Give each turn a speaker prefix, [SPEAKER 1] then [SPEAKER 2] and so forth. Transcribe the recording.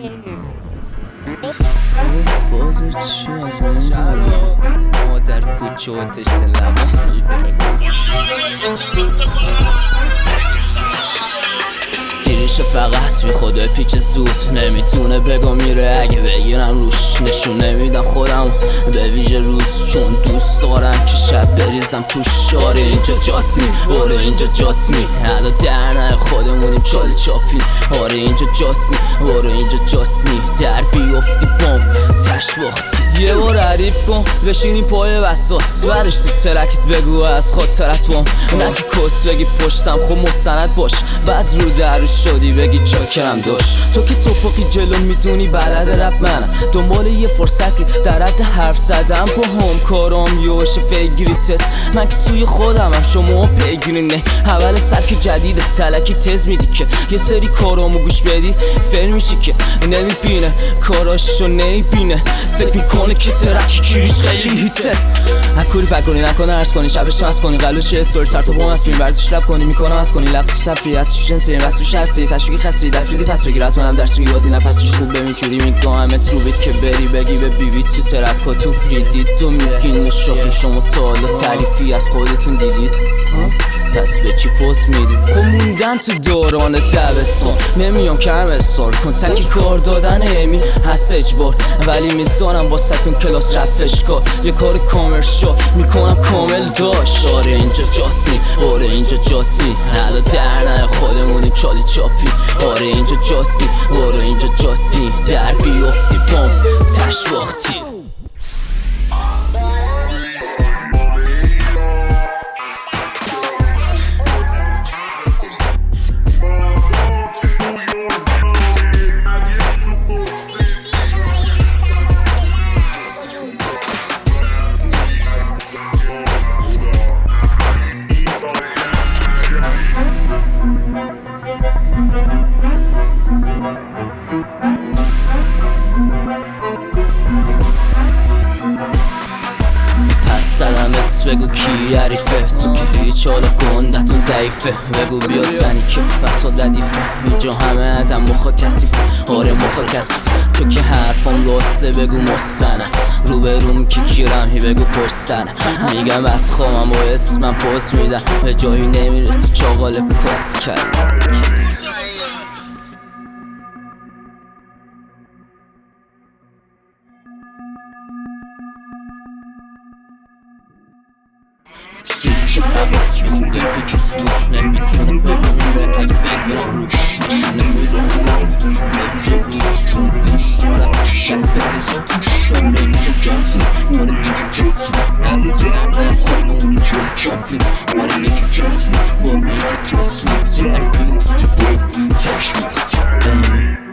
[SPEAKER 1] فازه چی اصلا نمیدونم ما در کوچه و تشت لبا میدونم سیریش فقط میخوده پیچ زود نمیتونه بگم میره اگه بگیرم روش نشون نمیدم خودم به ویژه روز چون دوست دارم که شب بریزم توش آره اینجا جات نی آره اینجا جات نی حالا درنه خودمونیم چالی چاپی آره اینجا جات نی آره اینجا جات نی در بیافتی بام تش وقتی یه بار عریف کن بشینی پای وسط برش تو ترکت بگو از خاطرت بام نه که کس بگی پشتم خب مستند باش بعد رو دروش شدی بگی چاکرم داشت تو که توپاقی جلو میدونی بلد رب منم دنبال یه فرصتی در حد حرف زدم با هم کارام یوش فیگریتت من که سوی خودمم شما پیگیری نه اول سبک جدید تلکی تز میدی که یه سری کارامو گوش بدی فر میشی که نمیبینه کاراشو نمیبینه فکر میکنه که ترکی کیریش خیلی هیته اکوری پکنی نکنه عرض کنی شبش نست کنی قلبش یه ستوری سر تو با مسئولین بردش رب کنی میکنم از کنی لبسش تفریه از شنسه این بستوش هستی تشویقی خستی دست بیدی پس بگیر از منم درسی یاد میدم پسش خوب بمین چوری میگم همه تروبیت که بری بگی به بیبی تو ترکا تو ریدید تو میگین شاخی شما تا حالا تعریفی از خودتون دیدید پس به چی پست میدی؟ خب موندن تو دوران دبستان نمیام کم اصرار کن تکی کار دادن ایمی هست اجبار ولی میزانم با ستون کلاس رفش کار یه کار کامرشال میکنم کامل داشت آره اینجا جات نی آره اینجا جات نی حالا درنه خودمونیم چالی چاپی آره اینجا جات نی آره اینجا جات نی در بیافتی بام تش وقتی سلامت بگو کی عریفه تو که هیچ حالا گندتون ضعیفه بگو بیاد زنی که بساد ردیفه اینجا همه عدم مخا کسیفه آره مخا کسیفه چون که حرفم راسته بگو مستند رو به روم که کیرم هی بگو پرسنه میگم بدخوامم و اسمم پست میدم به جایی نمیرسی چاقال کس کرد سیچه فقط میخوده پیچ سوز نمیتونه بگم اگه بگم روش نمیده خودم بگه روز چون دوست دارم شب بریزم توش آره اینجا جاتنی آره اینجا جاتنی همه درنم خودمونی چالی چاپی آره اینجا جاتنی آره اینجا جاتنی در بیفتی با تش وقتی